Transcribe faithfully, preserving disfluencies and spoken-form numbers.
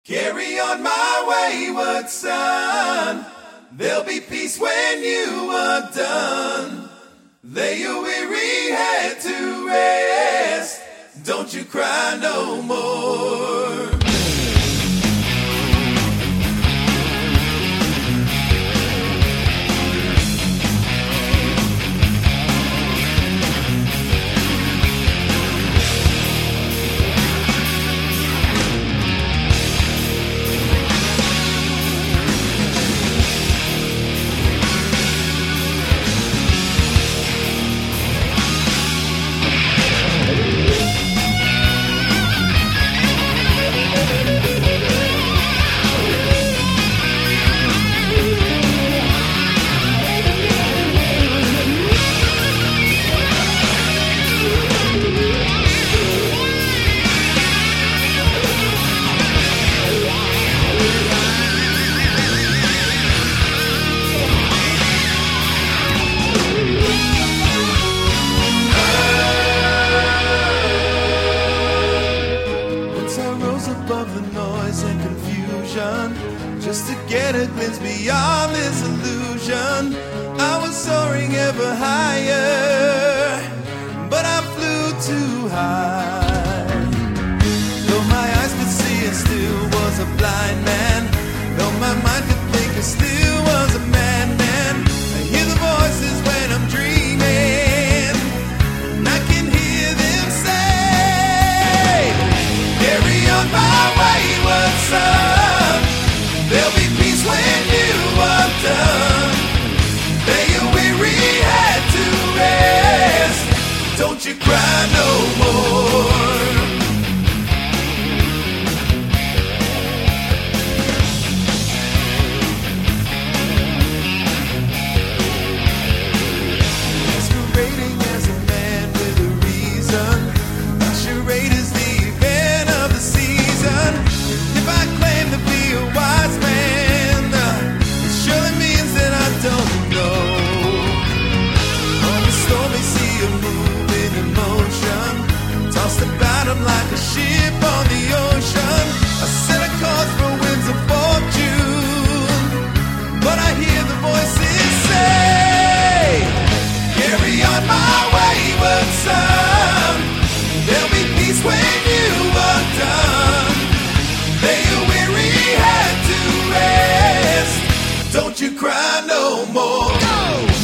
Carry on, my wayward son. There'll be peace when you are done. Lay your weary head to rest. Don't you cry no more. Above the noise and confusion, just to get a glimpse beyond this illusion. I was soaring ever higher, but I flew too high. Though my eyes could see, I still was a blind man. Though my mind could think, I still was a madman. I hear the voices when I'm dreaming, and I can hear them say, carry on, my wayward son. There'll be peace when you are done. Lay your weary head to rest. Don't you cry no more. Masquerading as a man with a reason. My charade is the event of the season. If I claim to be a wise man, uh, it surely means that I don't know. On the stormy sea of moving emotion, tossed about I'm like a ship on the ocean. I set a course for winds of fortune, but I hear the voices say, carry on, my wayward son. There'll be peace when you are done. Lay your weary head to rest. Don't you cry no more. Go!